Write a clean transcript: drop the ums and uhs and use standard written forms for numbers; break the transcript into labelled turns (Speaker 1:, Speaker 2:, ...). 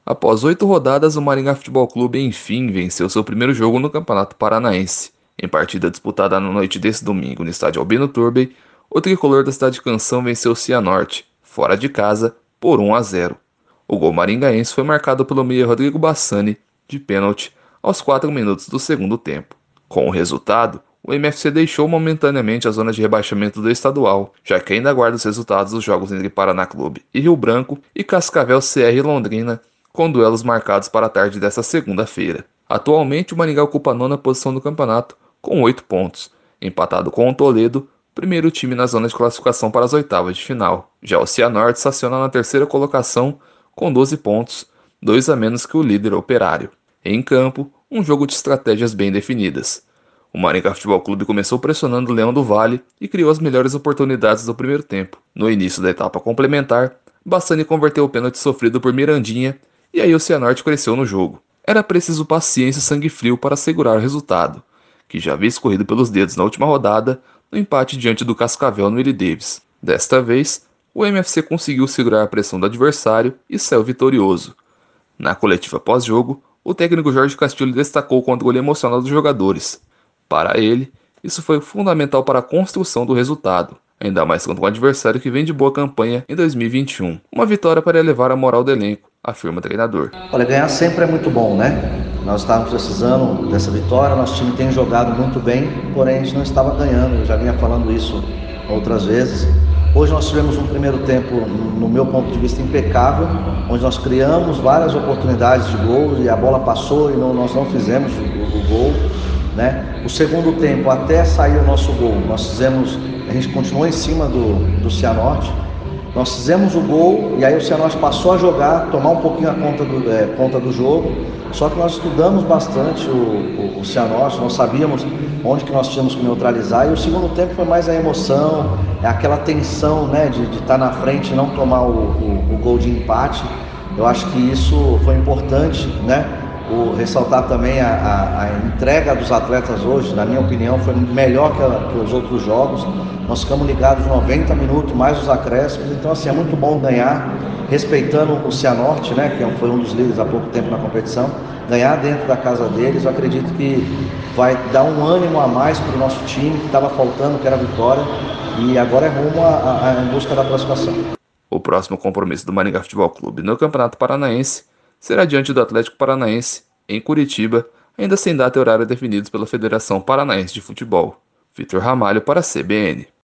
Speaker 1: Após 8 rodadas, o Maringá Futebol Clube enfim venceu seu primeiro jogo no Campeonato Paranaense. Em partida disputada na noite desse domingo no estádio Albino Turbay, o tricolor da cidade de Canção venceu o Cianorte, fora de casa, por 1-0. O gol maringaense foi marcado pelo meia Rodrigo Bassani, de pênalti, aos 4 minutos do segundo tempo. Com o resultado, o MFC deixou momentaneamente a zona de rebaixamento do estadual, já que ainda aguarda os resultados dos jogos entre Paraná Clube e Rio Branco e Cascavel CR Londrina, com duelos marcados para a tarde desta segunda-feira. Atualmente, o Maringá ocupa a nona posição do campeonato, com 8 pontos, empatado com o Toledo, primeiro time na zona de classificação para as oitavas de final. Já o Cianorte estaciona na terceira colocação, com 12 pontos, 2 a menos que o líder Operário. Em campo, um jogo de estratégias bem definidas. O Maringá Futebol Clube começou pressionando o Leão do Vale e criou as melhores oportunidades do primeiro tempo. No início da etapa complementar, Bassani converteu o pênalti sofrido por Mirandinha e aí o Cianorte cresceu no jogo. Era preciso paciência e sangue frio para segurar o resultado, que já havia escorrido pelos dedos na última rodada no empate diante do Cascavel no Willie Davis. Desta vez, o MFC conseguiu segurar a pressão do adversário e saiu vitorioso. Na coletiva pós-jogo, o técnico Jorge Castilho destacou o controle emocional dos jogadores. Para ele, isso foi fundamental para a construção do resultado, ainda mais contra um adversário que vem de boa campanha em 2021. Uma vitória para elevar a moral do elenco, afirma o treinador.
Speaker 2: Olha, ganhar sempre é muito bom, né? Nós estávamos precisando dessa vitória, nosso time tem jogado muito bem, porém a gente não estava ganhando, eu já vinha falando isso outras vezes. Hoje nós tivemos um primeiro tempo, no meu ponto de vista, impecável, onde nós criamos várias oportunidades de gol e a bola passou e nós não fizemos o gol, né? O segundo tempo, até sair o nosso gol, a gente continuou em cima do Cianorte. Nós fizemos o gol e aí o Cianorte passou a jogar, tomar um pouquinho a conta do jogo. Só que nós estudamos bastante o Cianorte, nós sabíamos onde que nós tínhamos que neutralizar. E o segundo tempo foi mais a emoção, aquela tensão, né, de estar na frente e não tomar o gol de empate. Eu acho que isso foi importante, né? Ressaltar também a entrega dos atletas hoje, na minha opinião, foi melhor que os outros jogos. Nós ficamos ligados 90 minutos, mais os acréscimos, então assim, é muito bom ganhar, respeitando o Cianorte, né, que foi um dos líderes há pouco tempo na competição, ganhar dentro da casa deles. Eu acredito que vai dar um ânimo a mais para o nosso time, que estava faltando, que era a vitória, e agora é rumo em busca da classificação.
Speaker 1: O próximo compromisso do Maringá Futebol Clube no Campeonato Paranaense será diante do Atlético Paranaense, em Curitiba, ainda sem data e horário definidos pela Federação Paranaense de Futebol. Vitor Ramalho para a CBN.